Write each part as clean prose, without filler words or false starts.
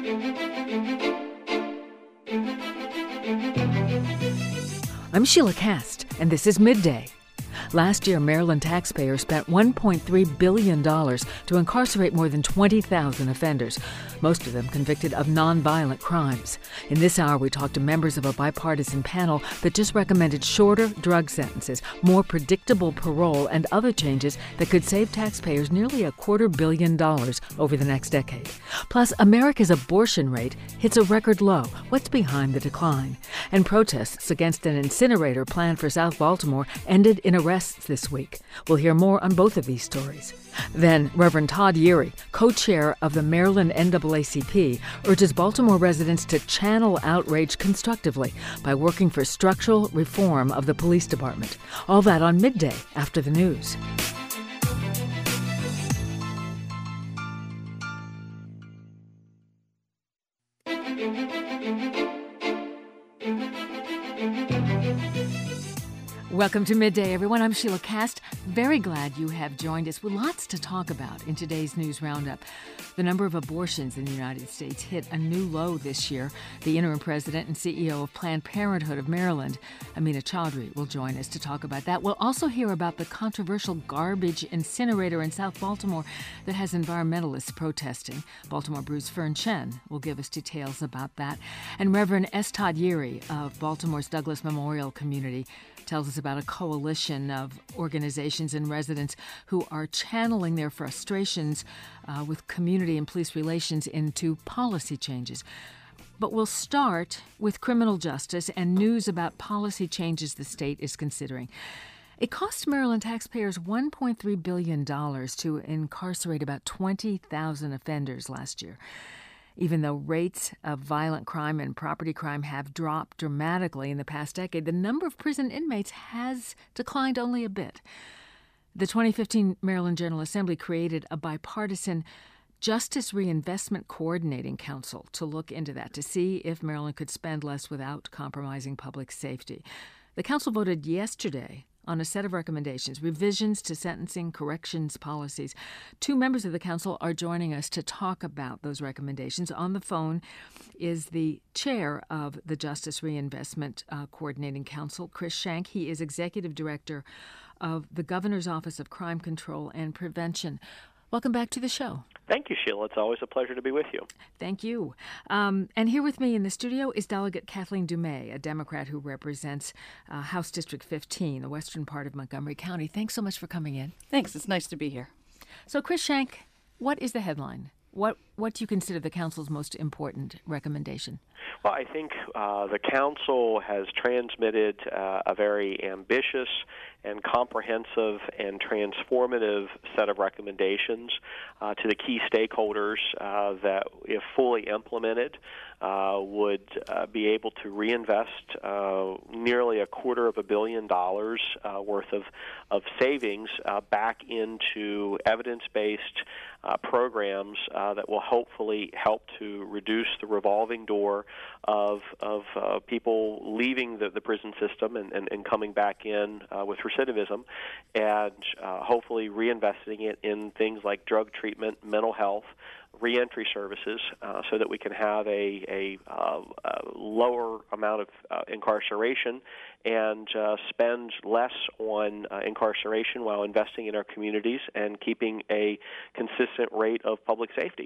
I'm Sheila Kast, and this is Midday. Last year, Maryland taxpayers spent $1.3 billion to incarcerate more than 20,000 offenders, most of them convicted of nonviolent crimes. In this hour, we talked to members of a bipartisan panel that just recommended shorter drug sentences, more predictable parole, and other changes that could save taxpayers nearly $250 million over the next decade. Plus, America's abortion rate hits a record low. What's behind the decline? And protests against an incinerator planned for South Baltimore ended in arrests this week. We'll hear more on both of these stories. Then, Reverend Todd Yeary, co-chair of the Maryland NAACP, urges Baltimore residents to channel outrage constructively by working for structural reform of the police department. All that on Midday after the news. Welcome to Midday, everyone. I'm Sheila Kast. Very glad you have joined us with lots to talk about in today's news roundup. The number of abortions in the United States hit a new low this year. The interim president and CEO of Planned Parenthood of Maryland, Amina Chaudhry, will join us to talk about that. We'll also hear about the controversial garbage incinerator in South Baltimore that has environmentalists protesting. Baltimore Brew's Fern Chen will give us details about that. And Reverend S. Todd Yeary of Baltimore's Douglas Memorial Community tells us about a coalition of organizations and residents who are channeling their frustrations with community and police relations into policy changes. But we'll start with criminal justice and news about policy changes the state is considering. It cost Maryland taxpayers $1.3 billion to incarcerate about 20,000 offenders last year. Even though rates of violent crime and property crime have dropped dramatically in the past decade, the number of prison inmates has declined only a bit. The 2015 Maryland General Assembly created a bipartisan Justice Reinvestment Coordinating Council to look into that, to see if Maryland could spend less without compromising public safety. The council voted yesterday on a set of recommendations, revisions to sentencing corrections policies. Two members of the council are joining us to talk about those recommendations. On the phone is the chair of the Justice Reinvestment Coordinating Council, Chris Shank. He is executive director of the Governor's Office of Crime Control and Prevention. Welcome back to the show. Thank you, Sheila. It's always a pleasure to be with you. Thank you. And here with me in the studio is Delegate Kathleen Dumais, a Democrat who represents House District 15, the western part of Montgomery County. Thanks so much for coming in. Thanks. It's nice to be here. So, Chris Shank, what is the headline? What do you consider the council's most important recommendation? Well, I think the council has transmitted a very ambitious and comprehensive and transformative set of recommendations to the key stakeholders that, if fully implemented, would be able to reinvest nearly $250 million worth of savings back into evidence-based programs that will hopefully help to reduce the revolving door of people leaving the prison system and coming back in with recidivism, and hopefully reinvesting it in things like drug treatment, mental health, reentry services, so that we can have a lower amount of incarceration and spend less on incarceration while investing in our communities and keeping a consistent rate of public safety.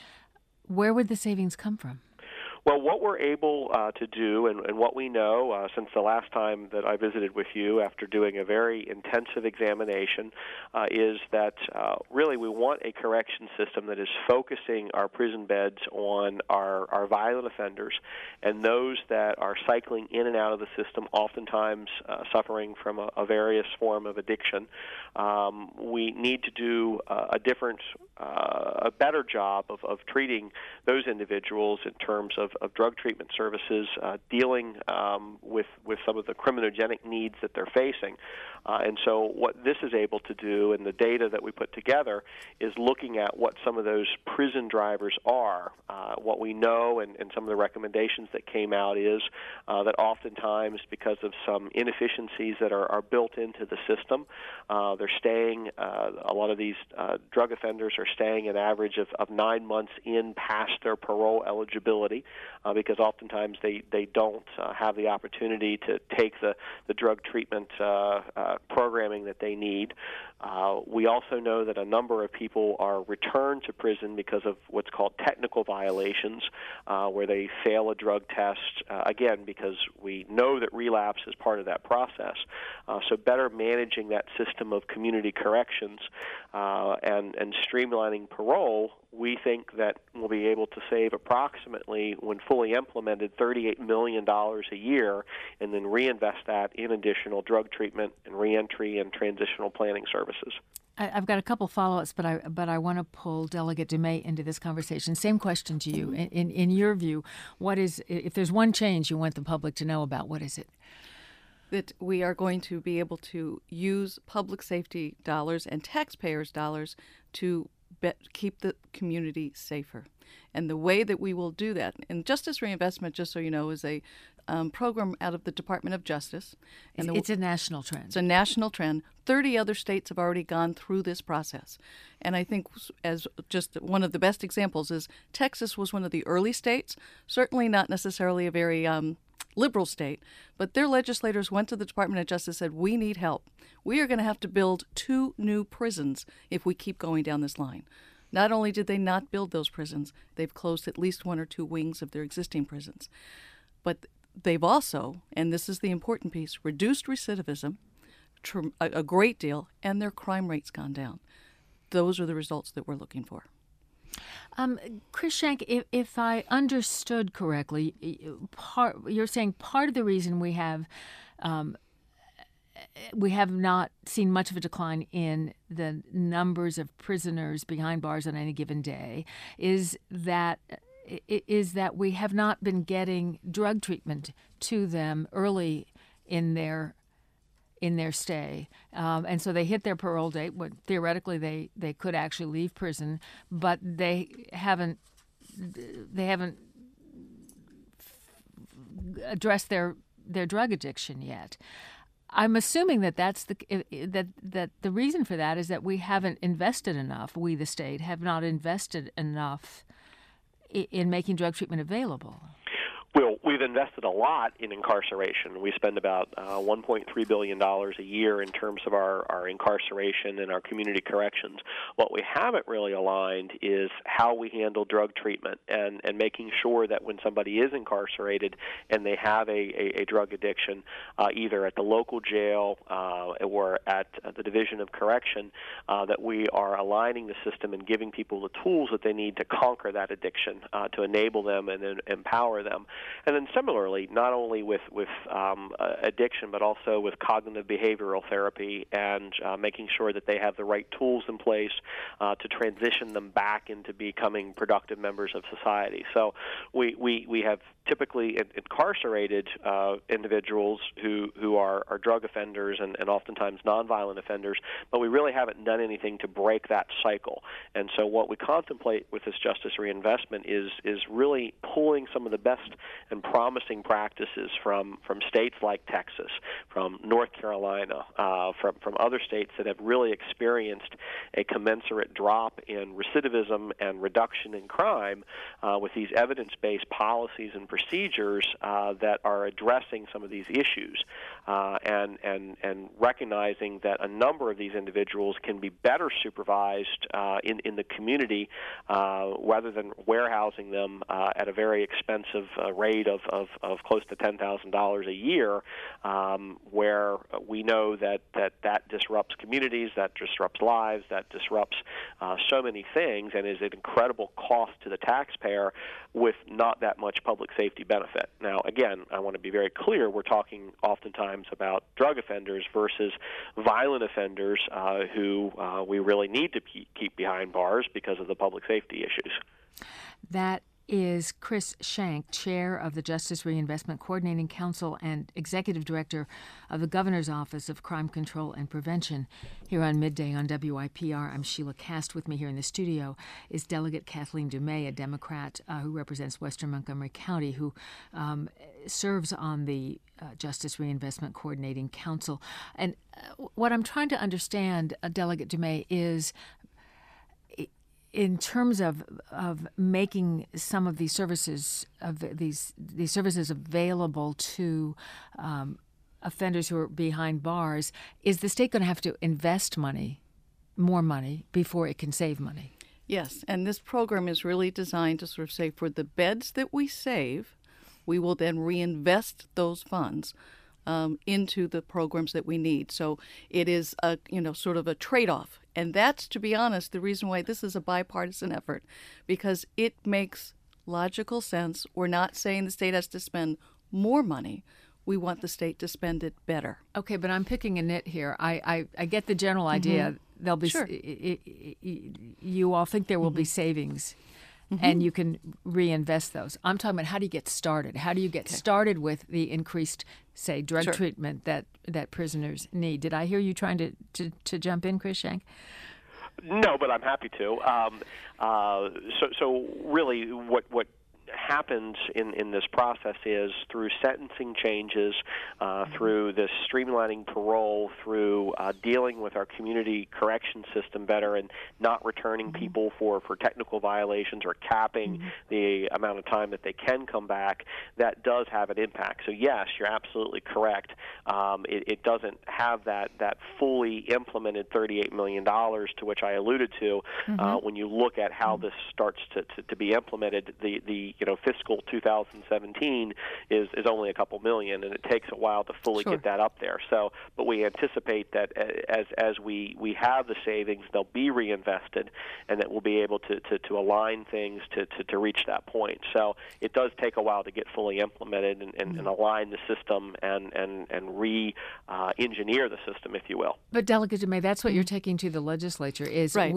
Where would the savings come from? Well, what we're able to do and what we know since the last time that I visited with you after doing a very intensive examination is that really we want a correction system that is focusing our prison beds on our violent offenders and those that are cycling in and out of the system, oftentimes suffering from a various form of addiction. We need to do a better job of treating those individuals in terms of drug treatment services, dealing with some of the criminogenic needs that they're facing. And so what this is able to do, and the data that we put together, is looking at what some of those prison drivers are. What we know and some of the recommendations that came out is that oftentimes, because of some inefficiencies that are built into the system, they're staying, a lot of these drug offenders are staying an average of 9 months in past their parole eligibility, because oftentimes they don't have the opportunity to take the drug treatment programming that they need. We also know that a number of people are returned to prison because of what's called technical violations, where they fail a drug test, again, because we know that relapse is part of that process. So better managing that system of community corrections and streamlining parole, we think that we'll be able to save approximately, when fully implemented, $38 million a year, and then reinvest that in additional drug treatment and reentry and transitional planning services. I've got a couple follow-ups, but I want to pull Delegate DeMay into this conversation. Same question to you. In your view, what is, if there's one change you want the public to know about, what is it? That we are going to be able to use public safety dollars and taxpayers' dollars to keep the community safer. And the way that we will do that, and Justice Reinvestment, just so you know, is a program out of the Department of Justice. And it's a national trend. It's a national trend. 30 other states have already gone through this process. And I think, as just one of the best examples, is Texas was one of the early states, certainly not necessarily a very liberal state, but their legislators went to the Department of Justice and said, we need help. We are going to have to build 2 new prisons if we keep going down this line. Not only did they not build those prisons, they've closed at least 1 or 2 wings of their existing prisons. But they've also, and this is the important piece, reduced recidivism a great deal, and their crime rate's gone down. Those are the results that we're looking for. Chris Schenck, if I understood correctly, you're saying part of the reason we have not seen much of a decline in the numbers of prisoners behind bars on any given day is that we have not been getting drug treatment to them early in their stay, and so they hit their parole date. Theoretically, they could actually leave prison, but they haven't addressed their drug addiction yet. I'm assuming that's that the reason for that is that we haven't invested enough. We, the state, have not invested enough in making drug treatment available. Well, we've invested a lot in incarceration. We spend about $1.3 billion a year in terms of our incarceration and our community corrections. What we haven't really aligned is how we handle drug treatment and making sure that when somebody is incarcerated and they have a drug addiction, either at the local jail or at the Division of Correction, that we are aligning the system and giving people the tools that they need to conquer that addiction, to enable them and then empower them. And then similarly, not only with addiction, but also with cognitive behavioral therapy and making sure that they have the right tools in place to transition them back into becoming productive members of society. So we have typically incarcerated individuals who are drug offenders and oftentimes nonviolent offenders, but we really haven't done anything to break that cycle. And so what we contemplate with this Justice Reinvestment is really pulling some of the best and promising practices from states like Texas, from North Carolina, from other states that have really experienced a commensurate drop in recidivism and reduction in crime with these evidence-based policies and procedures that are addressing some of these issues and recognizing that a number of these individuals can be better supervised in the community rather than warehousing them at a very expensive rate of close to $10,000 a year, where we know that disrupts communities, that disrupts lives, that disrupts so many things, and is an incredible cost to the taxpayer with not that much public safety benefit. Now, again, I want to be very clear, we're talking oftentimes about drug offenders versus violent offenders who we really need to keep behind bars because of the public safety issues. That is Chris Schenck, Chair of the Justice Reinvestment Coordinating Council and Executive Director of the Governor's Office of Crime Control and Prevention. Here on Midday on WIPR, I'm Sheila Cast. With me here in the studio is Delegate Kathleen DeMay, a Democrat who represents Western Montgomery County, who serves on the Justice Reinvestment Coordinating Council. And what I'm trying to understand, Delegate DeMay, is in terms of making some of these services available to offenders who are behind bars, is the state going to have to invest more money, before it can save money? Yes, and this program is really designed to sort of say, for the beds that we save, we will then reinvest those funds into the programs that we need. So it is a sort of a trade-off, and that's, to be honest, the reason why this is a bipartisan effort, because it makes logical sense. We're not saying the state has to spend more money. We want the state to spend it better. Okay, but I'm picking a nit here. I get the general idea. Mm-hmm. There'll be Sure. You all think there will be savings, and you can reinvest those. I'm talking about, how do you get started? How do you get started with the increased, say, drug Sure. treatment that prisoners need? Did I hear you trying to jump in, Chris Schenk? No, but I'm happy to. So really, what happens in this process is, through sentencing changes, through this streamlining parole, through dealing with our community correction system better and not returning people for technical violations, or capping the amount of time that they can come back, that does have an impact. So yes, you're absolutely correct. It doesn't have that fully implemented $38 million to which I alluded to. When you look at how this starts to be implemented, the fiscal 2017 is only a couple million, and it takes a while to fully get that up there. So, but we anticipate that as we have the savings, they'll be reinvested, and that we'll be able to align things to reach that point. So it does take a while to get fully implemented and align the system and re-engineer the system, if you will. But Delegate DeMay, that's what you're taking to the legislature, is Right.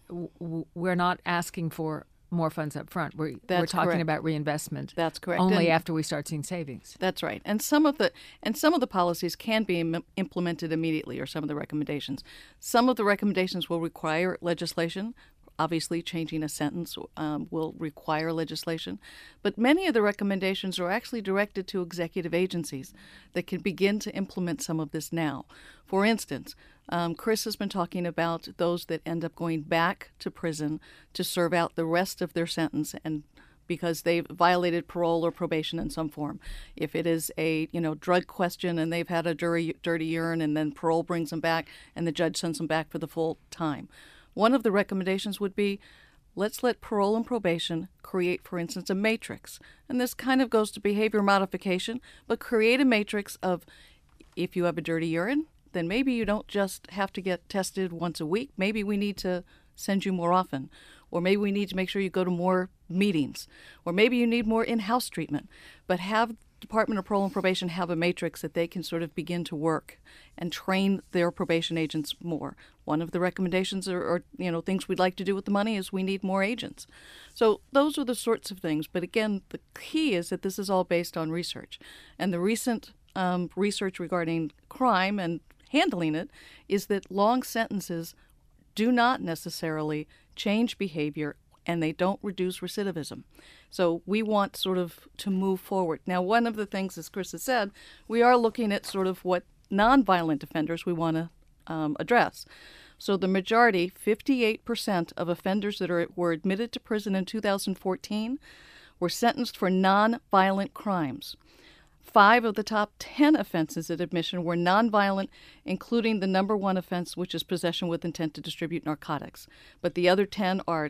we're not asking for more funds up front. We're talking correct. about reinvestment. That's correct. Only And after we start seeing savings. That's right. And some of the policies can be implemented immediately, or some of the recommendations. Some of the recommendations will require legislation. Obviously, changing a sentence will require legislation. But many of the recommendations are actually directed to executive agencies that can begin to implement some of this now. For instance, Chris has been talking about those that end up going back to prison to serve out the rest of their sentence, and because they've violated parole or probation in some form. If it is a drug question and they've had a dirty urine, and then parole brings them back and the judge sends them back for the full time. One of the recommendations would be, let's let parole and probation create, for instance, a matrix. And this kind of goes to behavior modification, but create a matrix of, if you have a dirty urine, then maybe you don't just have to get tested once a week. Maybe we need to send you more often. Or maybe we need to make sure you go to more meetings. Or maybe you need more in-house treatment. But have Department of Parole and Probation have a matrix that they can sort of begin to work and train their probation agents more. One of the recommendations or things we'd like to do with the money is we need more agents. So those are the sorts of things. But again, the key is that this is all based on research. And the recent research regarding crime and handling it is that long sentences do not necessarily change behavior, and they don't reduce recidivism. So we want sort of to move forward. Now, one of the things, as Chris has said, we are looking at sort of what nonviolent offenders we want to address. So the majority, 58% of offenders that were admitted to prison in 2014 were sentenced for nonviolent crimes. 5 of the top 10 offenses at admission were nonviolent, including the number 1 offense, which is possession with intent to distribute narcotics. But the other 10 are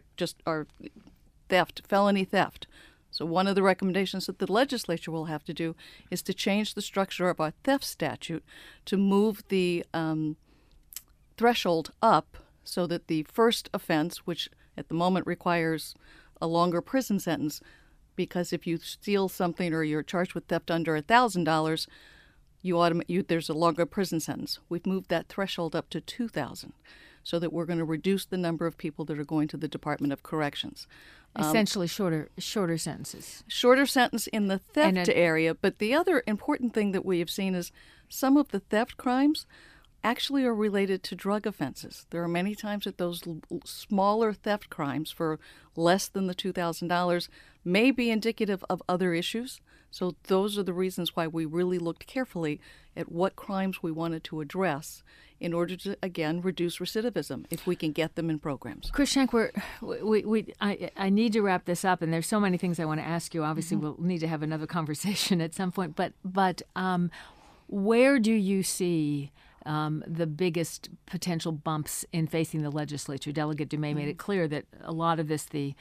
theft, felony theft. So one of the recommendations that the legislature will have to do is to change the structure of our theft statute to move the threshold up so that the first offense, which at the moment requires a longer prison sentence, because if you steal something or you're charged with theft under $1,000, there's a longer prison sentence. We've moved that threshold up to $2,000 so that we're going to reduce the number of people that are going to the Department of Corrections. Essentially shorter sentences. Shorter sentence in the theft area. But the other important thing that we have seen is some of the theft crimes actually are related to drug offenses. There are many times that those smaller theft crimes for less than the $2,000, may be indicative of other issues. So those are the reasons why we really looked carefully at what crimes we wanted to address in order to, again, reduce recidivism if we can get them in programs. Chris Schenk, I need to wrap this up, and there's so many things I want to ask you. Obviously, we'll need to have another conversation at some point. But where do you see the biggest potential bumps in facing the legislature? Delegate Dumais made it clear that a lot of this the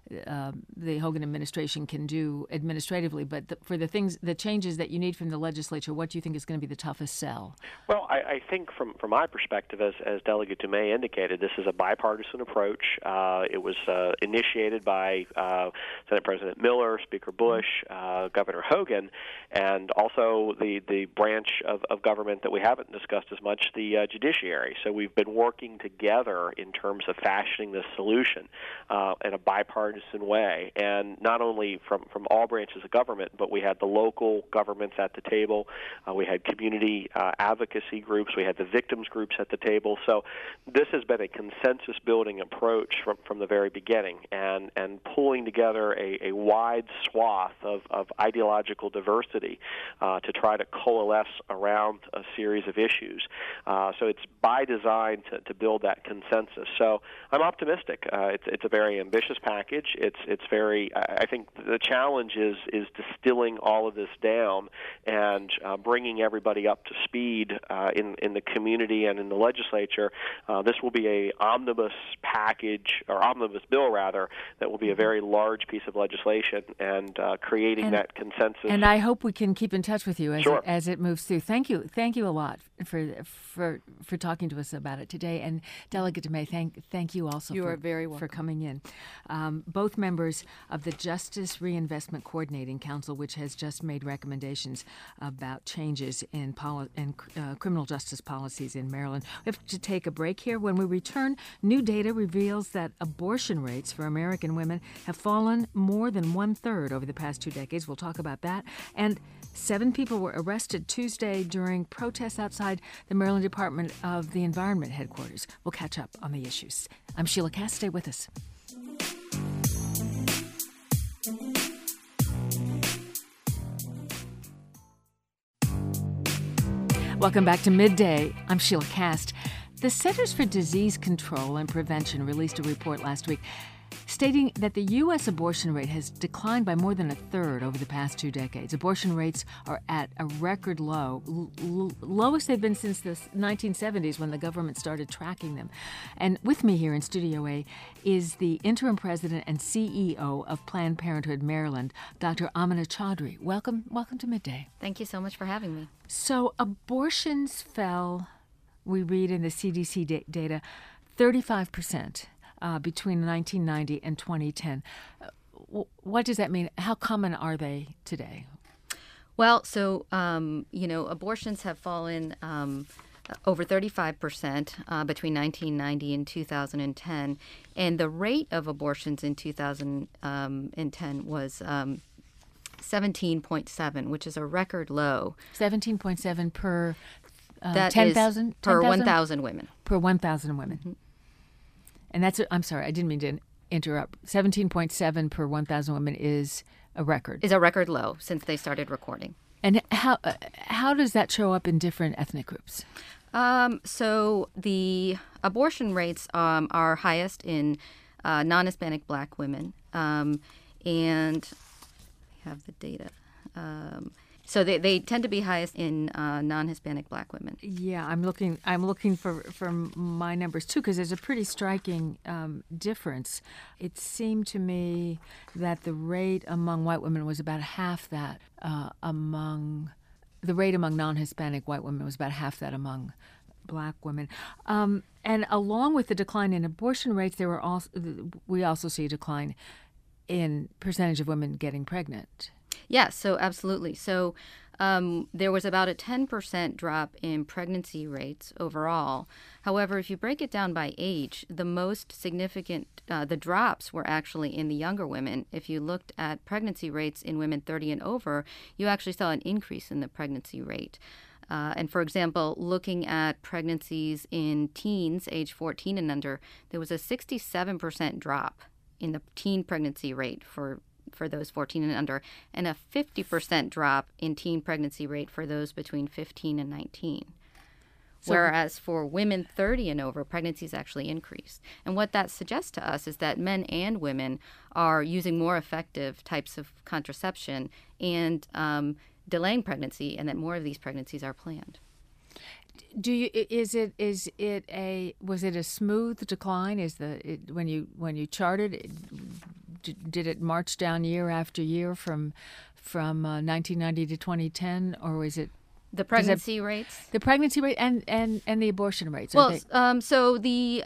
Hogan administration can do administratively, but for the changes that you need from the legislature, what do you think is going to be the toughest sell? Well, I think from my perspective, as Delegate Dumais indicated, this is a bipartisan approach. It was initiated by Senate President Miller, Speaker Bush, Governor Hogan, and also the branch of government that we haven't discussed as much, the judiciary. So we've been working together in terms of fashioning this solution in a bipartisan way, and not only from all branches of government, but we had the local governments at the table, we had community advocacy groups, we had the victims groups at the table. So this has been a consensus-building approach from the very beginning, and pulling together a wide swath of ideological diversity to try to coalesce around a series of issues. So it's by design to build that consensus. So I'm optimistic. It's a very ambitious package. It's very. I think the challenge is distilling all of this down and bringing everybody up to speed in the community and in the legislature. This will be a omnibus package, or omnibus bill rather, that will be a very large piece of legislation, and creating that consensus. And I hope we can keep in touch with you as it moves through. Thank you a lot for talking to us about it today. And Delegate Dumais, thank you also. You are very welcome for coming in. Both members of the Justice Reinvestment Coordinating Council, which has just made recommendations about changes in criminal justice policies in Maryland. We have to take a break here. When we return, new data reveals that abortion rates for American women have fallen more than 1/3 over the past 2 decades. We'll talk about that. And 7 people were arrested Tuesday during protests outside the Maryland Department of the Environment headquarters. We'll catch up on the issues. I'm Sheila Cass. Stay with us. Welcome back to Midday. I'm Sheila Cast. The Centers for Disease Control and Prevention released a report last week stating that the U.S. abortion rate has declined by more than 1/3 over the past 2 decades. Abortion rates are at a record low, lowest they've been since the 1970s when the government started tracking them. And with me here in Studio A is the interim president and CEO of Planned Parenthood Maryland, Dr. Amina Chaudhry. Welcome to Midday. Thank you so much for having me. So abortions fell, we read in the CDC data, 35%. Between 1990 and 2010. What does that mean? How common are they today? Well, so, abortions have fallen over 35% between 1990 and 2010. And the rate of abortions in 2010 was 17.7, which is a record low. 17.7 per 10,000? Per 1,000 women. Per 1,000 women. Mm-hmm. And I'm sorry, I didn't mean to interrupt. 17.7 per 1,000 women is a record. Is a record low since they started recording. And how does that show up in different ethnic groups? So the abortion rates are highest in non-Hispanic Black women, and I have the data. So they tend to be highest in non-Hispanic Black women. Yeah, I'm looking for my numbers too, because there's a pretty striking difference. It seemed to me that the rate among white women was about half that the rate among non-Hispanic white women was about half that among Black women. And along with the decline in abortion rates, we also see a decline in percentage of women getting pregnant. Yes, so absolutely. So there was about a 10% drop in pregnancy rates overall. However, if you break it down by age, the most significant, the drops were actually in the younger women. If you looked at pregnancy rates in women 30 and over, you actually saw an increase in the pregnancy rate. And for example, looking at pregnancies in teens, age 14 and under, there was a 67% drop in the teen pregnancy rate for for those 14 and under, and a 50% drop in teen pregnancy rate for those between 15 and 19. Whereas for women 30 and over, pregnancies actually increased. And what that suggests to us is that men and women are using more effective types of contraception and delaying pregnancy, and that more of these pregnancies are planned. Was it a smooth decline? When you charted, did it march down year after year from 1990 to 2010, or was it? The pregnancy rates? The pregnancy rate and the abortion rates. Well, so the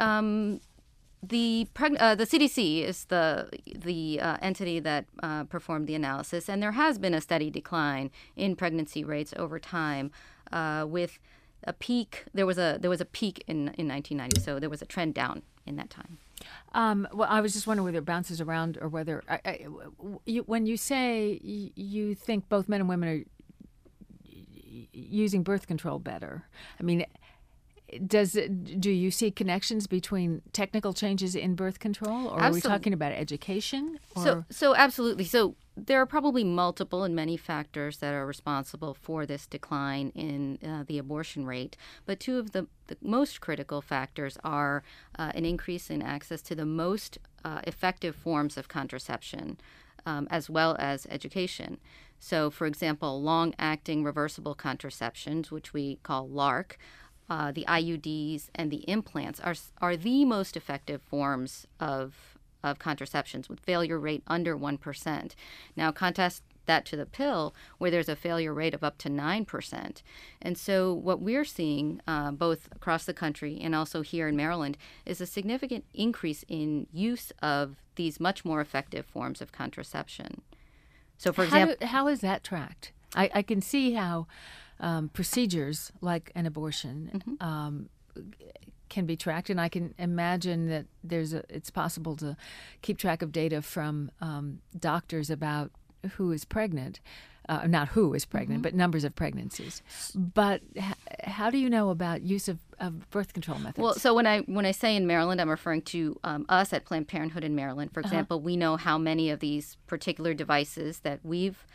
CDC is the entity that performed the analysis, and there has been a steady decline in pregnancy rates over time, with a peak. There was a peak in 1990, so there was a trend down in that time. Well, I was just wondering whether it bounces around or whether when you say you think both men and women are using birth control better, I mean, do you see connections between technical changes in birth control, or Absolutely. are we talking about education? So absolutely. So there are probably multiple and many factors that are responsible for this decline in the abortion rate, but two of the most critical factors are an increase in access to the most effective forms of contraception, as well as education. So, for example, long-acting reversible contraceptions, which we call LARC, the IUDs and the implants are the most effective forms of contraceptions with failure rate under 1%. Now, contrast that to the pill, where there's a failure rate of up to 9%. And so what we're seeing, both across the country and also here in Maryland, is a significant increase in use of these much more effective forms of contraception. So, for example, how is that tracked? I can see how procedures like an abortion can be tracked, and I can imagine that it's possible to keep track of data from doctors about who is pregnant, not who is pregnant, but numbers of pregnancies. But how do you know about use of birth control methods? Well, so when I say in Maryland, I'm referring to us at Planned Parenthood in Maryland. For example, we know how many of these particular devices that we've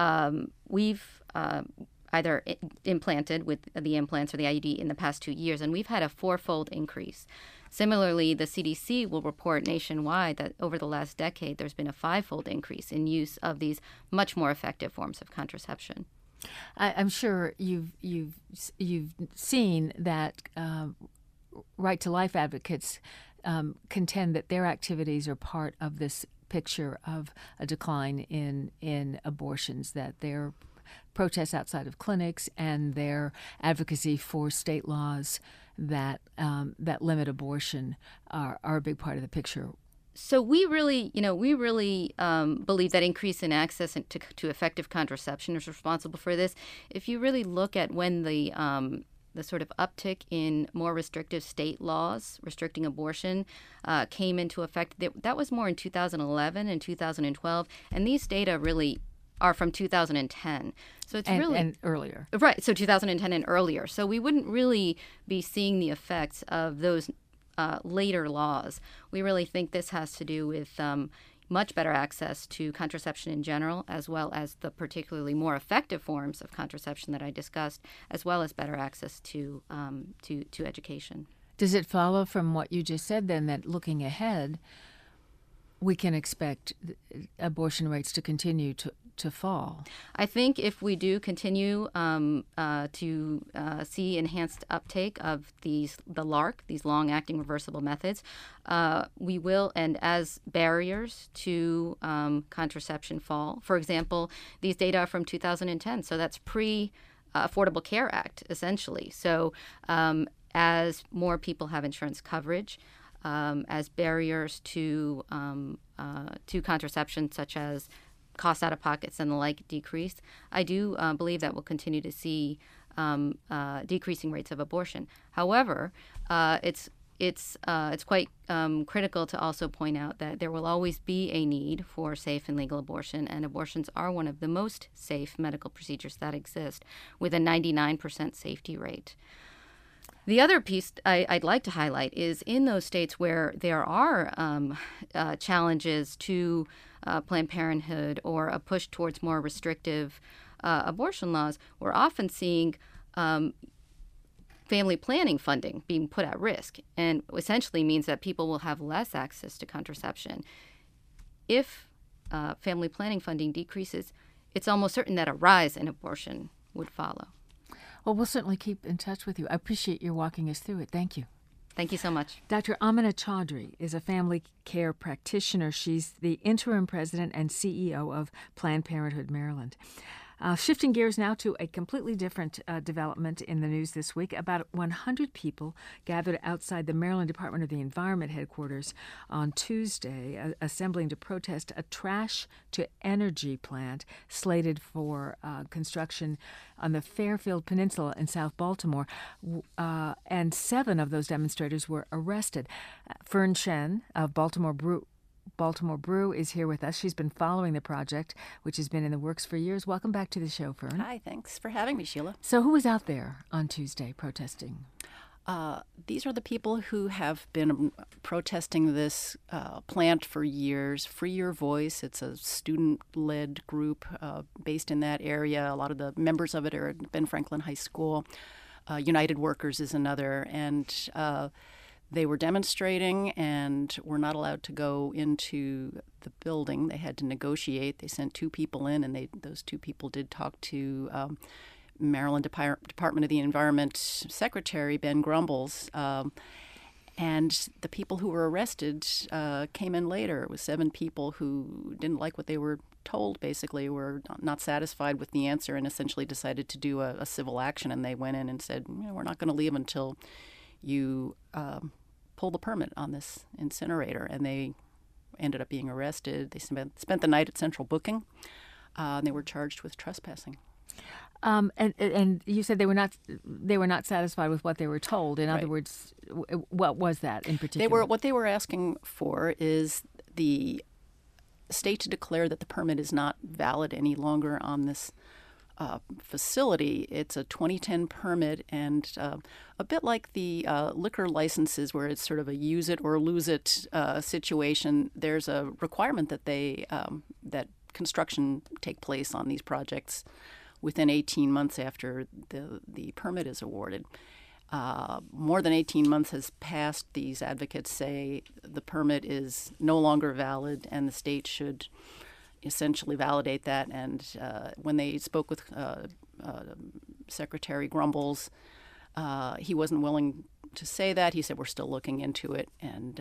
either implanted with the implants or the IUD in the past 2 years, and we've had a 4-fold increase. Similarly, the CDC will report nationwide that over the last decade, there's been a 5-fold increase in use of these much more effective forms of contraception. I'm sure you've seen that Right to Life advocates contend that their activities are part of this picture of a decline in abortions, that their protests outside of clinics and their advocacy for state laws that limit abortion are a big part of the picture. So we really believe that increase in access to effective contraception is responsible for this. If you really look at when the sort of uptick in more restrictive state laws restricting abortion came into effect, that was more in 2011 and 2012, and these data really are from 2010. So it's and earlier. Right, so 2010 and earlier. So we wouldn't really be seeing the effects of those later laws. We really think this has to do with much better access to contraception in general, as well as the particularly more effective forms of contraception that I discussed, as well as better access to education. Does it follow from what you just said, then, that looking ahead, we can expect abortion rates to continue to fall? I think if we do continue to see enhanced uptake of the LARC, these long-acting reversible methods, we will, and as barriers to contraception fall. For example, these data are from 2010, so that's pre-Affordable Care Act, essentially. So as more people have insurance coverage, as barriers to contraception, such as costs out of pockets and the like, decrease, I do believe that we'll continue to see decreasing rates of abortion. However, it's quite critical to also point out that there will always be a need for safe and legal abortion, and abortions are one of the most safe medical procedures that exist, with a 99% safety rate. The other piece I'd like to highlight is in those states where there are challenges to Planned Parenthood or a push towards more restrictive abortion laws, we're often seeing family planning funding being put at risk, and essentially means that people will have less access to contraception. If family planning funding decreases, it's almost certain that a rise in abortion would follow. Well, we'll certainly keep in touch with you. I appreciate your walking us through it. Thank you. Thank you so much. Dr. Amina Chaudhry is a family care practitioner. She's the interim president and CEO of Planned Parenthood Maryland. Shifting gears now to a completely different development in the news this week. About 100 people gathered outside the Maryland Department of the Environment headquarters on Tuesday, assembling to protest a trash-to-energy plant slated for construction on the Fairfield Peninsula in South Baltimore, and 7 of those demonstrators were arrested. Fern Shen of Baltimore Brew is here with us. She's been following the project, which has been in the works for years. Welcome back to the show, Fern. Hi, thanks for having me, Sheila. So who was out there on Tuesday protesting? These are the people who have been protesting this plant for years. Free Your Voice, it's a student-led group based in that area. A lot of the members of it are at Ben Franklin High School. United Workers is another. And they were demonstrating and were not allowed to go into the building. They had to negotiate. They sent 2 people in, and those 2 people did talk to Maryland Department of the Environment Secretary Ben Grumbles. And the people who were arrested came in later. It was 7 people who didn't like what they were told, basically, were not satisfied with the answer and essentially decided to do a civil action. And they went in and said, we're not going to leave until you pull the permit on this incinerator. And they ended up being arrested. They spent the night at Central Booking. And they were charged with trespassing. And you said they were not satisfied with what they were told. In other words, what was that in particular? What they were asking for is the state to declare that the permit is not valid any longer on this facility. It's a 2010 permit, and a bit like the liquor licenses, where it's sort of a use it or lose it situation. There's a requirement that that construction take place on these projects within 18 months after the permit is awarded. More than 18 months has passed. These advocates say the permit is no longer valid, and the state should essentially validate that. And when they spoke with Secretary Grumbles, he wasn't willing to say that. He said, we're still looking into it. And,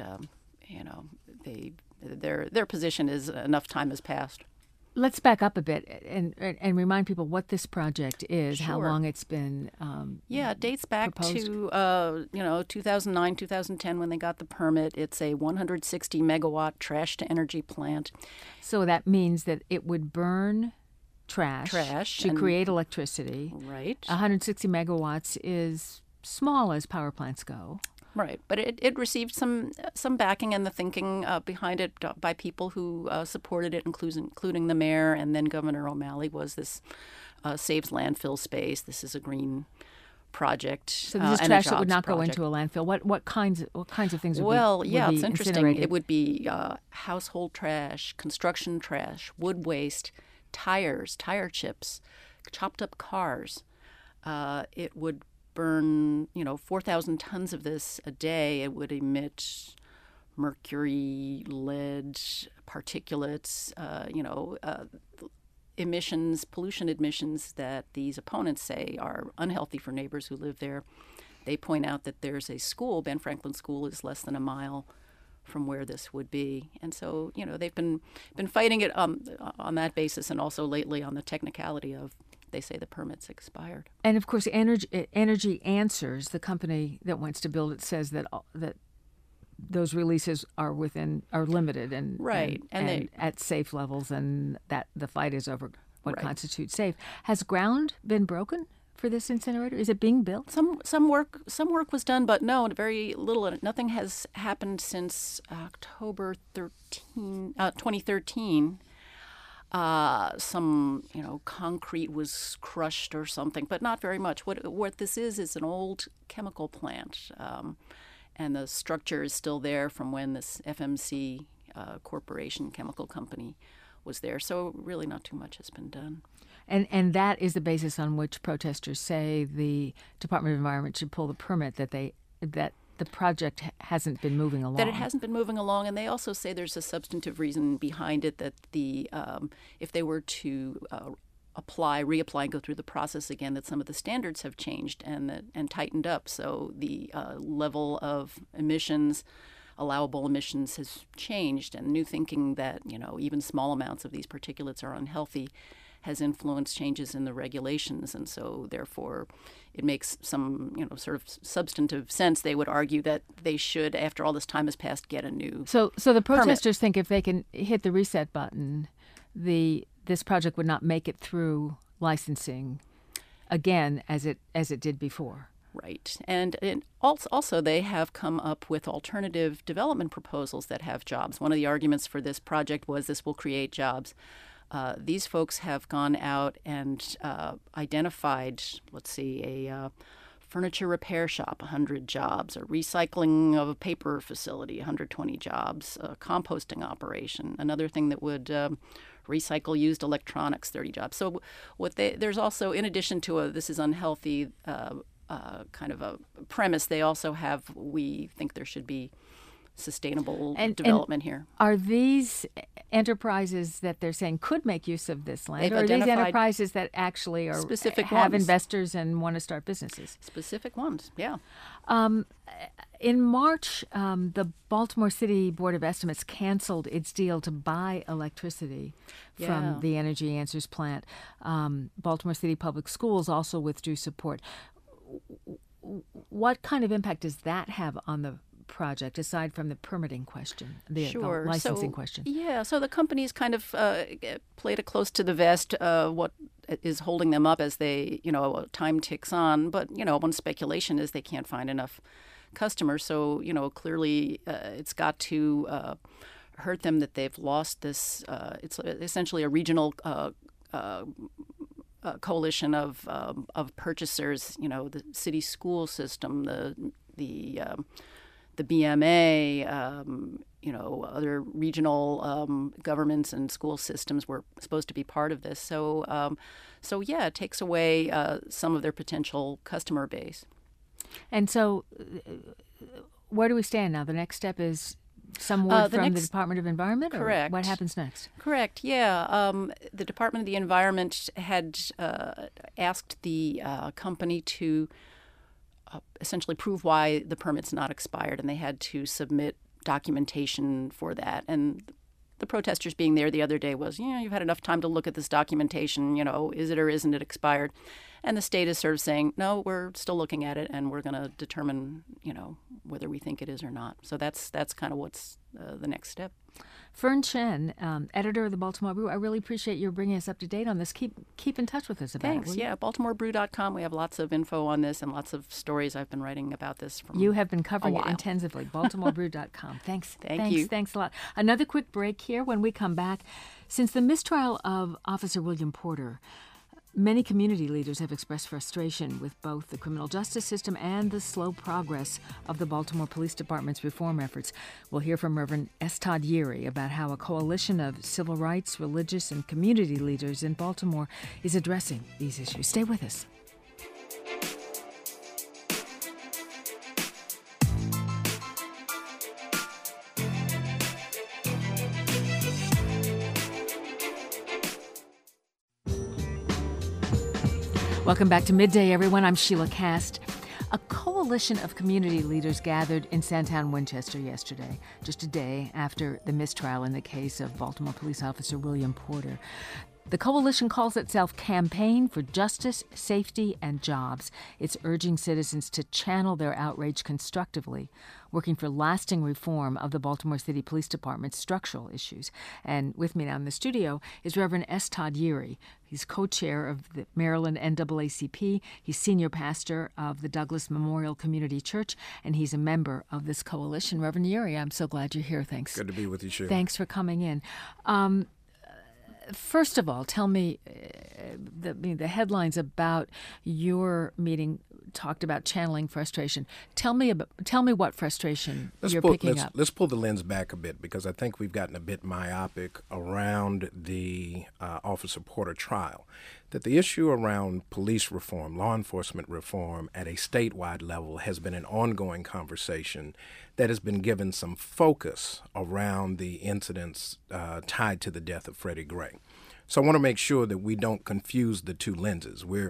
their position is enough time has passed. Let's back up a bit and remind people what this project is, Sure. how long it's been it dates back proposed. to 2009, 2010 when they got the permit. It's a 160 megawatt trash to energy plant. So that means that it would burn trash to and- create electricity. Right. 160 megawatts is small as power plants go. Right, but it received some backing and the thinking behind it by people who supported it, including the mayor, and then Governor O'Malley. Was this saves landfill space? This is a green project. So this is and a trash that would jobs not go project. into a landfill. What kinds of things would Well, be, yeah, would it's be interesting. incinerated? It would be household trash, construction trash, wood waste, tires, tire chips, chopped up cars. It would burn, 4,000 tons of this a day. It would emit mercury, lead, particulates, pollution emissions that these opponents say are unhealthy for neighbors who live there. They point out that there's a school, Ben Franklin School is less than a mile from where this would be. And so, they've been fighting it on that basis, and also lately on the technicality of, they say the permit's expired. And of course, Energy Answers, the company that wants to build it, says that those releases are limited and Right, and at safe levels, and that the fight is over what Right. constitutes safe. Has ground been broken for this incinerator? Is it being built? Some work was done, but no, very little. Nothing has happened since October 2013. Some concrete was crushed or something, but not very much. What this is an old chemical plant, and the structure is still there from when this FMC corporation, chemical company, was there. So really not too much has been done. And that is the basis on which protesters say the Department of Environment should pull the permit, that the project hasn't been moving along. That it hasn't been moving along, and they also say there's a substantive reason behind it, that if they were to reapply and go through the process again, that some of the standards have changed and tightened up. So the level of emissions, allowable emissions, has changed, and new thinking that even small amounts of these particulates are unhealthy has influenced changes in the regulations, and so therefore it makes some sort of substantive sense. They would argue that they should, after all this time has passed, get a new So the protesters permit. think if they can hit the reset button, this project would not make it through licensing again as it did before. Right. And also they have come up with alternative development proposals that have jobs. One of the arguments for this project was this will create jobs. These folks have gone out and identified, a furniture repair shop, 100 jobs, a recycling of a paper facility, 120 jobs, a composting operation, another thing that would recycle used electronics, 30 jobs. So there's also, in addition to this is unhealthy kind of a premise, they also have, we think there should be sustainable development here. Are these enterprises that they're saying could make use of this land, or are these enterprises that actually have ones. investors and want to start businesses? Specific ones, yeah. In March, the Baltimore City Board of Estimates canceled its deal to buy electricity from the Energy Answers plant. Baltimore City Public Schools also withdrew support. What kind of impact does that have on the project, aside from the permitting question, the licensing question? Yeah, so the companies kind of played it close to the vest, what is holding them up as they, time ticks on. But, one speculation is they can't find enough customers. So, clearly it's got to hurt them that they've lost this. It's essentially a regional coalition of purchasers, the city school system, the BMA, other regional governments and school systems were supposed to be part of this. So it takes away some of their potential customer base. And so where do we stand now? The next step is some word from the Department of Environment? Correct. Or what happens next? Correct, yeah. The Department of the Environment had asked the company to essentially prove why the permit's not expired, and they had to submit documentation for that. And the protesters being there the other day was, you've had enough time to look at this documentation, is it or isn't it expired? And the state is sort of saying, no, we're still looking at it, and we're going to determine, whether we think it is or not. So that's kind of what's the next step. Fern Chen, editor of the Baltimore Brew, I really appreciate your bringing us up to date on this. Keep in touch with us about it. Thanks. Yeah, BaltimoreBrew.com. We have lots of info on this and lots of stories. I've been writing about this from You have been covering it intensively. BaltimoreBrew.com. Thanks. Thank you. Thanks a lot. Another quick break here. When we come back, since the mistrial of Officer William Porter, many community leaders have expressed frustration with both the criminal justice system and the slow progress of the Baltimore Police Department's reform efforts. We'll hear from Reverend S. Todd Yeary about how a coalition of civil rights, religious, and community leaders in Baltimore is addressing these issues. Stay with us. Welcome back to Midday, everyone. I'm Sheila Cast. A coalition of community leaders gathered in Sandtown, Winchester yesterday, just a day after the mistrial in the case of Baltimore police officer William Porter. The coalition calls itself Campaign for Justice, Safety, and Jobs. It's urging citizens to channel their outrage constructively, working for lasting reform of the Baltimore City Police Department's structural issues. And with me now in the studio is Reverend S. Todd Yeary. He's co-chair of the Maryland NAACP. He's senior pastor of the Douglas Memorial Community Church, and he's a member of this coalition. Reverend Yeary, I'm so glad you're here. Thanks. Good to be with you, Sheila. Thanks for coming in. First of all, tell me, the headlines about your meeting talked about channeling frustration. Tell me what frustration you're picking up. Let's pull the lens back a bit, because I think we've gotten a bit myopic around the Officer Porter trial. That the issue around police reform, law enforcement reform at a statewide level has been an ongoing conversation that has been given some focus around the incidents tied to the death of Freddie Gray. So I want to make sure that we don't confuse the two lenses. We're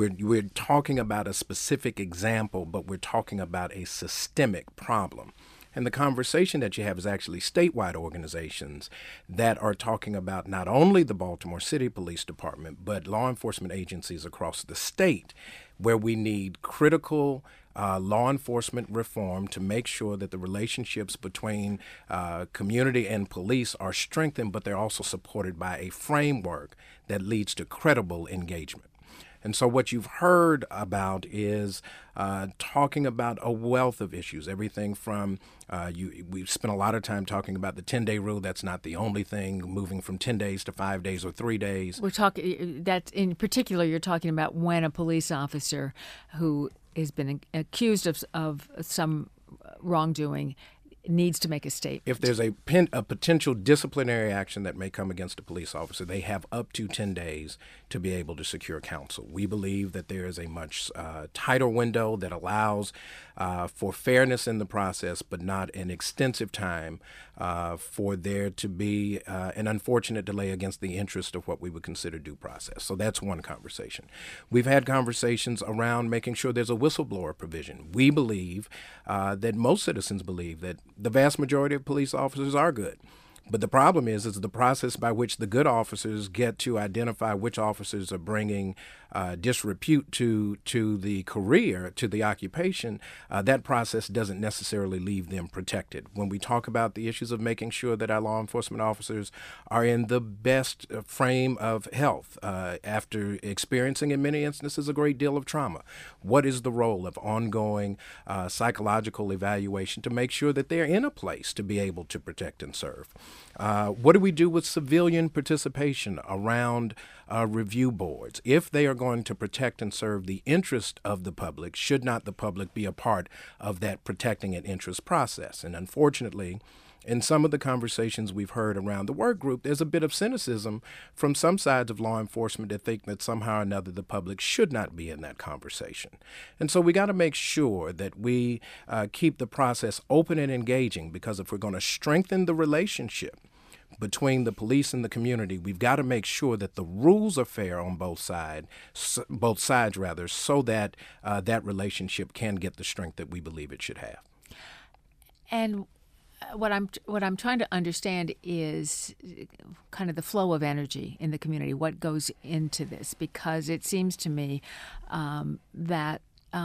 talking about a specific example, but we're talking about a systemic problem. And the conversation that you have is actually statewide organizations that are talking about not only the Baltimore City Police Department, but law enforcement agencies across the state, where we need critical law enforcement reform to make sure that the relationships between community and police are strengthened, but they're also supported by a framework that leads to credible engagement. And so what you've heard about is talking about a wealth of issues, everything from we've spent a lot of time talking about the 10-day rule. That's not the only thing, moving from 10 days to 5 days or 3 days. We're talking that in particular, you're talking about when a police officer who has been accused of some wrongdoing needs to make a statement. If there's a potential disciplinary action that may come against a police officer, they have up to 10 days to be able to secure counsel. We believe that there is a much tighter window that allows for fairness in the process, but not an extensive time for there to be an unfortunate delay against the interest of what we would consider due process. So that's one conversation. We've had conversations around making sure there's a whistleblower provision. We believe that most citizens believe that the vast majority of police officers are good. But the problem is the process by which the good officers get to identify which officers are bringing disrepute to the career, to the occupation. That process doesn't necessarily leave them protected. When we talk about the issues of making sure that our law enforcement officers are in the best frame of health after experiencing, in many instances, a great deal of trauma, what is the role of ongoing psychological evaluation to make sure that they're in a place to be able to protect and serve? What do we do with civilian participation around review boards? If they are going to protect and serve the interest of the public, should not the public be a part of that protecting an interest process? And unfortunately, in some of the conversations we've heard around the work group, there's a bit of cynicism from some sides of law enforcement that think that somehow or another the public should not be in that conversation. And so we got to make sure that we keep the process open and engaging, because if we're going to strengthen the relationship between the police and the community, we've got to make sure that the rules are fair on both sides, so that that relationship can get the strength that we believe it should have. And what I'm trying to understand is kind of the flow of energy in the community, what goes into this, because it seems to me that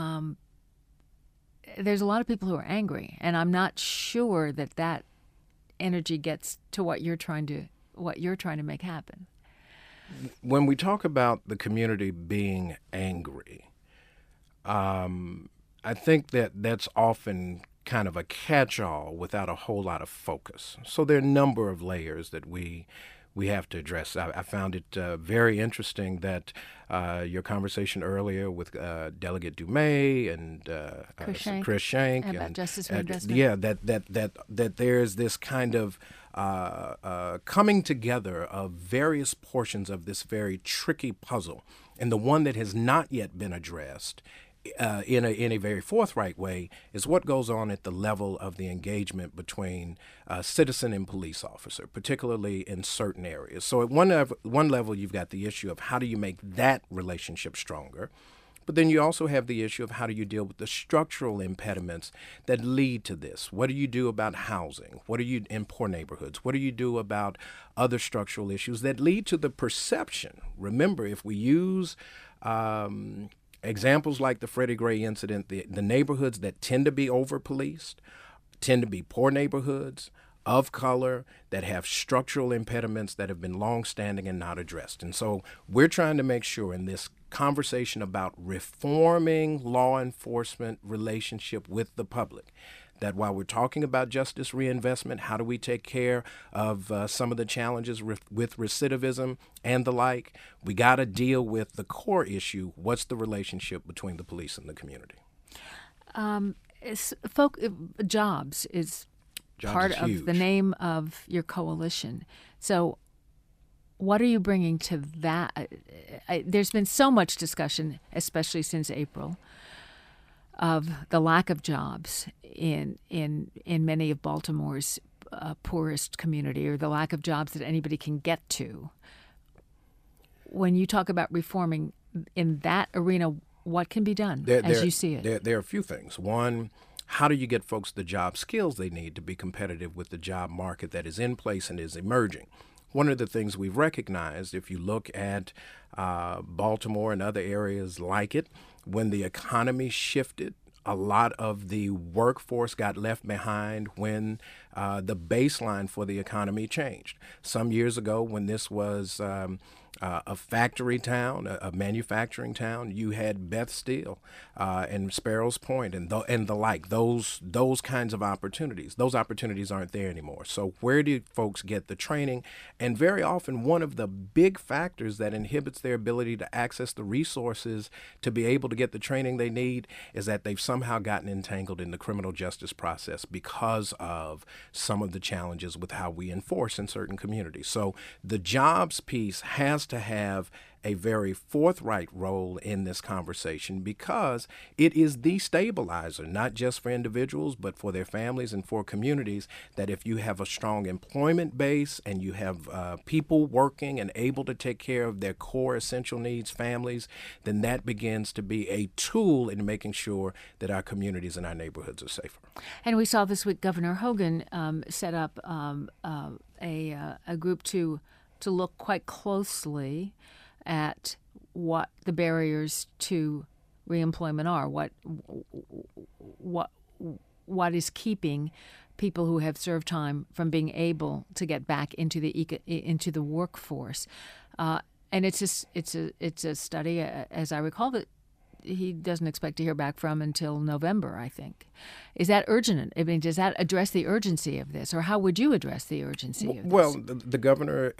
there's a lot of people who are angry, and I'm not sure that energy gets to what you're trying to make happen. When we talk about the community being angry, I think that's often kind of a catch-all without a whole lot of focus. So there are a number of layers that we have to address. I found it very interesting that your conversation earlier with Delegate Dumais and Chris Schenck about justice reinvestment. Yeah, that there's this kind of coming together of various portions of this very tricky puzzle, and the one that has not yet been addressed in a very forthright way is what goes on at the level of the engagement between citizen and police officer, particularly in certain areas. So at one level, you've got the issue of how do you make that relationship stronger, but then you also have the issue of how do you deal with the structural impediments that lead to this. What do you do about housing? What do you in poor neighborhoods? What do you do about other structural issues that lead to the perception? Remember, if we use examples like the Freddie Gray incident, the neighborhoods that tend to be over-policed tend to be poor neighborhoods of color that have structural impediments that have been long-standing and not addressed. And so we're trying to make sure in this conversation about reforming law enforcement relationship with the public that while we're talking about justice reinvestment, how do we take care of some of the challenges with recidivism and the like, we got to deal with the core issue. What's the relationship between the police and the community? Jobs is part of the name of your coalition. So what are you bringing to that? There's been so much discussion, especially since April, of the lack of jobs in many of Baltimore's poorest community, or the lack of jobs that anybody can get to. When you talk about reforming in that arena, what can be done as you see it? There are a few things. One, how do you get folks the job skills they need to be competitive with the job market that is in place and is emerging? One of the things we've recognized, if you look at Baltimore and other areas like it, when the economy shifted, a lot of the workforce got left behind when the baseline for the economy changed. Some years ago, when this was a factory town, a manufacturing town, you had Beth Steel and Sparrows Point and the like, those kinds of opportunities. Those opportunities aren't there anymore. So where do folks get the training? And very often one of the big factors that inhibits their ability to access the resources to be able to get the training they need is that they've somehow gotten entangled in the criminal justice process because of some of the challenges with how we enforce in certain communities. So the jobs piece has to have a very forthright role in this conversation because it is the stabilizer, not just for individuals, but for their families and for communities, that if you have a strong employment base and you have people working and able to take care of their core essential needs, families, then that begins to be a tool in making sure that our communities and our neighborhoods are safer. And we saw this week Governor Hogan set up a group to look quite closely at what the barriers to reemployment are, what is keeping people who have served time from being able to get back into the workforce. And it's a study, as I recall, that he doesn't expect to hear back from until November, I think. Is that urgent? I mean, does that address the urgency of this, or how would you address the urgency of this? Well, the governor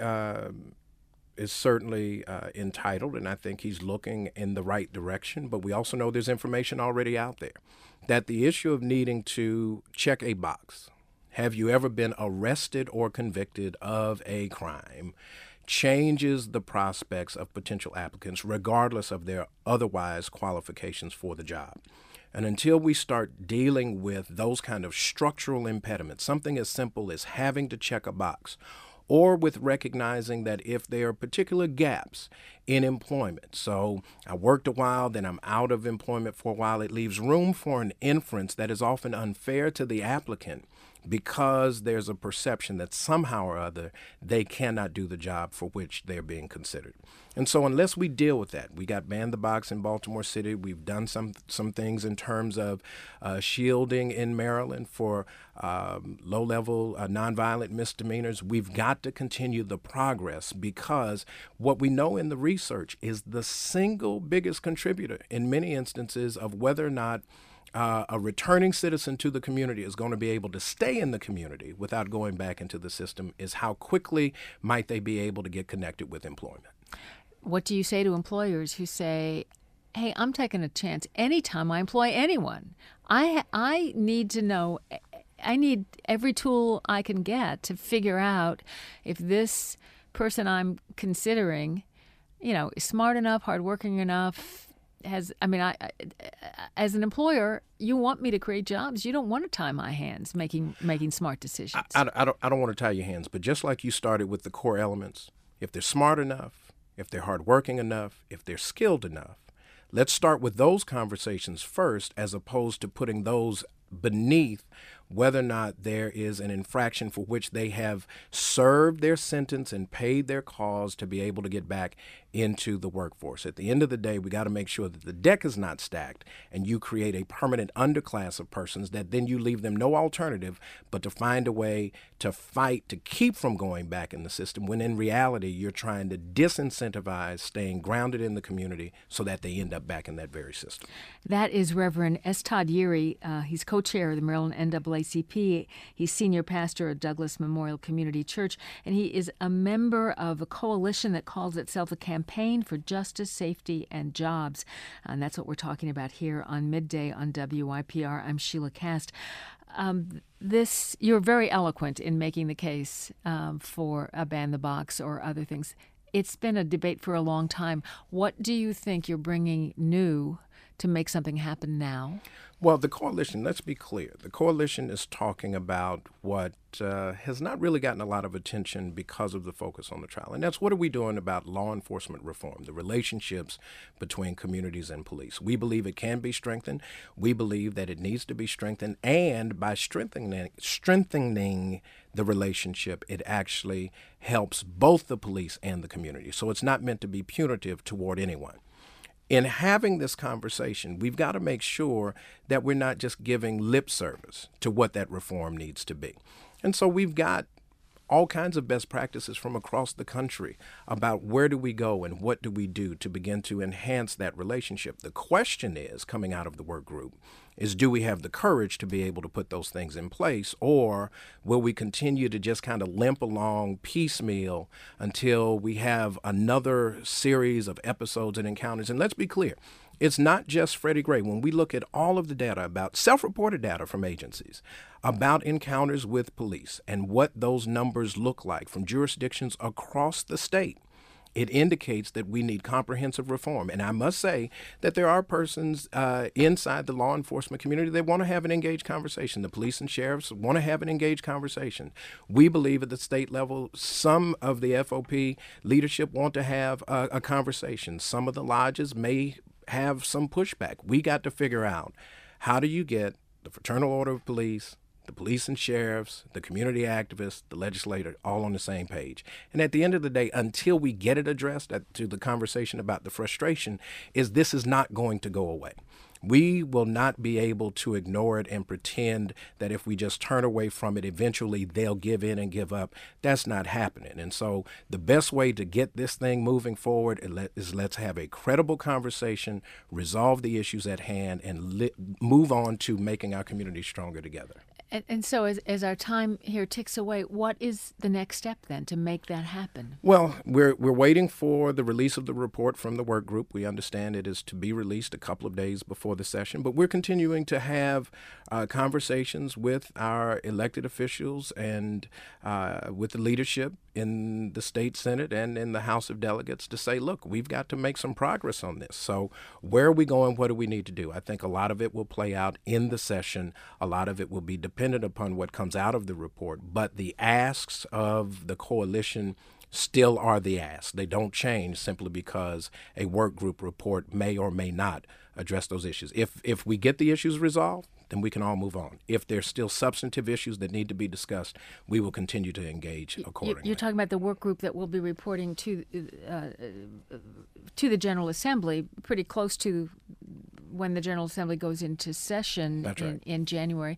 is certainly entitled, and I think he's looking in the right direction. But we also know there's information already out there that the issue of needing to check a box, have you ever been arrested or convicted of a crime, changes the prospects of potential applicants regardless of their otherwise qualifications for the job. And until we start dealing with those kind of structural impediments, something as simple as having to check a box, or with recognizing that if there are particular gaps in employment, so I worked a while, then I'm out of employment for a while, it leaves room for an inference that is often unfair to the applicant because there's a perception that somehow or other they cannot do the job for which they're being considered. And so unless we deal with that, we got Ban the Box in Baltimore City. We've done some things in terms of shielding in Maryland for low-level nonviolent misdemeanors. We've got to continue the progress because what we know in the research is the single biggest contributor in many instances of whether or not a returning citizen to the community is going to be able to stay in the community without going back into the system is how quickly might they be able to get connected with employment. What do you say to employers who say, hey, I'm taking a chance anytime I employ anyone? I need to know, I need every tool I can get to figure out if this person I'm considering, is smart enough, hardworking enough, as an employer, you want me to create jobs. You don't want to tie my hands making smart decisions. I don't want to tie your hands, but just like you started with the core elements, if they're smart enough, if they're hardworking enough, if they're skilled enough, let's start with those conversations first as opposed to putting those beneath whether or not there is an infraction for which they have served their sentence and paid their cause to be able to get back into the workforce. At the end of the day, we got to make sure that the deck is not stacked and you create a permanent underclass of persons that then you leave them no alternative but to find a way to fight to keep from going back in the system, when in reality you're trying to disincentivize staying grounded in the community so that they end up back in that very system. That is Reverend S. Todd Yeary. He's co-chair of the Maryland NAACP. He's senior pastor at Douglas Memorial Community Church, and he is a member of a coalition that calls itself a Campaign for Justice, Safety, and Jobs. And that's what we're talking about here on Midday on WYPR. I'm Sheila Cast. You're very eloquent in making the case for a ban the box or other things. It's been a debate for a long time. What do you think you're bringing new to make something happen now? Well, the coalition, let's be clear, the coalition is talking about what has not really gotten a lot of attention because of the focus on the trial. And that's, what are we doing about law enforcement reform, the relationships between communities and police? We believe it can be strengthened. We believe that it needs to be strengthened. And by strengthening the relationship, it actually helps both the police and the community. So it's not meant to be punitive toward anyone. In having this conversation, we've got to make sure that we're not just giving lip service to what that reform needs to be. And so we've got all kinds of best practices from across the country about where do we go and what do we do to begin to enhance that relationship. The question is, coming out of the work group, is do we have the courage to be able to put those things in place, or will we continue to just kind of limp along piecemeal until we have another series of episodes and encounters? And let's be clear, it's not just Freddie Gray. When we look at all of the data about self-reported data from agencies about encounters with police and what those numbers look like from jurisdictions across the state, it indicates that we need comprehensive reform. And I must say that there are persons inside the law enforcement community that want to have an engaged conversation. The police and sheriffs want to have an engaged conversation. We believe at the state level, some of the FOP leadership want to have a conversation. Some of the lodges may have some pushback. We got to figure out, how do you get the Fraternal Order of Police, the police and sheriffs, the community activists, the legislator, all on the same page? And at the end of the day, until we get it addressed, to the conversation about the frustration, this is not going to go away. We will not be able to ignore it and pretend that if we just turn away from it, eventually they'll give in and give up. That's not happening. And so the best way to get this thing moving forward is let's have a credible conversation, resolve the issues at hand, and move on to making our community stronger together. And so as our time here ticks away, what is the next step then to make that happen? Well, we're waiting for the release of the report from the work group. We understand it is to be released a couple of days before the session, but we're continuing to have conversations with our elected officials and with the leadership in the state Senate and in the House of Delegates to say, look, we've got to make some progress on this. So where are we going? What do we need to do? I think a lot of it will play out in the session. A lot of it will be dependent upon what comes out of the report. But the asks of the coalition still are the asks. They don't change simply because a work group report may or may not address those issues. If we get the issues resolved, then we can all move on. If there's still substantive issues that need to be discussed, we will continue to engage accordingly. You're talking about the work group that will be reporting to the General Assembly pretty close to when the General Assembly goes into session. That's right. in January.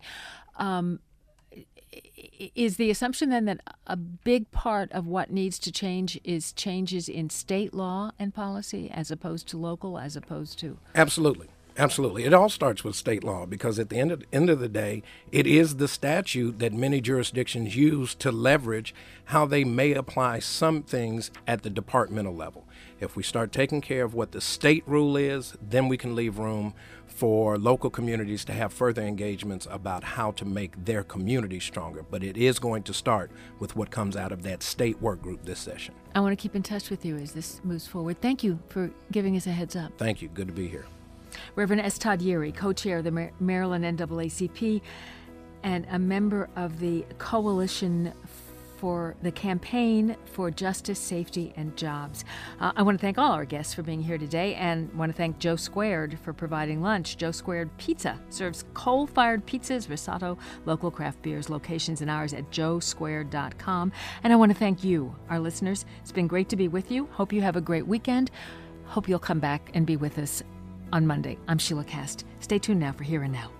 Is the assumption then that a big part of what needs to change is changes in state law and policy as opposed to local, as opposed to? Absolutely. Absolutely. It all starts with state law because at the end of the day, it is the statute that many jurisdictions use to leverage how they may apply some things at the departmental level. If we start taking care of what the state rule is, then we can leave room for local communities to have further engagements about how to make their community stronger. But it is going to start with what comes out of that state work group this session. I want to keep in touch with you as this moves forward. Thank you for giving us a heads up. Thank you. Good to be here. Reverend S. Todd Yeary, co-chair of the Maryland NAACP and a member of the Coalition for the Campaign for Justice, Safety, and Jobs. I want to thank all our guests for being here today, and want to thank Joe Squared for providing lunch. Joe Squared Pizza serves coal-fired pizzas, risotto, local craft beers, locations and hours at joesquared.com. And I want to thank you, our listeners. It's been great to be with you. Hope you have a great weekend. Hope you'll come back and be with us on Monday. I'm Sheila Kast. Stay tuned now for Here and Now.